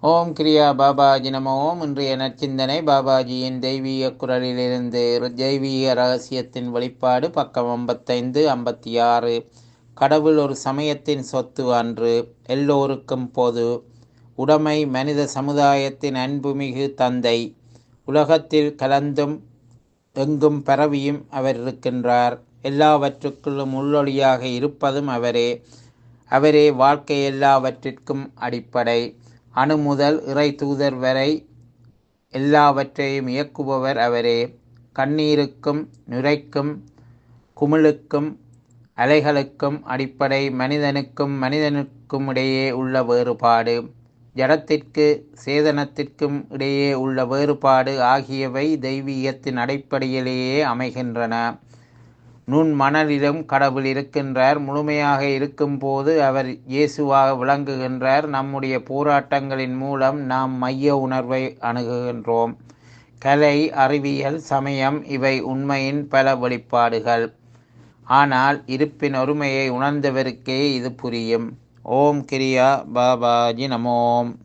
ஓம் கிரியா பாபாஜி நம ஓம். இன்றைய நற்சிந்தனை பாபாஜியின் தெய்வீக குரலிலிருந்து தெய்வீக ரகசியத்தின் வெளிப்பாடு, பக்கம் 55 56. கடவுள் ஒரு சமயத்தின் சொத்து அன்று, எல்லோருக்கும் பொது உடைமை, மனித சமுதாயத்தின் அன்புமிகு தந்தை. உலகத்தில் கலந்தும் எங்கும் பரவியும் அவர் இருக்கின்றார். எல்லாவற்றுக்குள்ளும் உள்ளொளியாக இருப்பதும் அவரே. அவரே வாழ்க்கை எல்லாவற்றிற்கும் அடிப்படை. அணு முதல் இறை தூதர் வரை எல்லாவற்றையும் இயக்குபவர் அவரே. கண்ணீருக்கும் நுரைக்கும் குமிழுக்கும் அலைகளுக்கும் அடிப்படை மனிதனுக்கும் மனிதனுக்கும் இடையே உள்ள வேறுபாடு. ஜடத்திற்கு சேதனத்திற்கும் இடையே உள்ள வேறுபாடு ஆகியவை தெய்வீகத்தின் அடிப்படையிலேயே அமைகின்றன. நுண் மணலிலும் கடவுள் இருக்கின்றார். முழுமையாக இருக்கும்போது அவர் இயேசுவாக விளங்குகின்றார். நம்முடைய போராட்டங்களின் மூலம் நாம் மைய உணர்வை அணுகுகின்றோம். கலை, அறிவியல், சமயம் இவை உண்மையின் பல வெளிப்பாடுகள். ஆனால் இருப்பின் ஒருமையை உணர்ந்தவருக்கே இது புரியும். ஓம் கிரியா பாபாஜி நமோம்.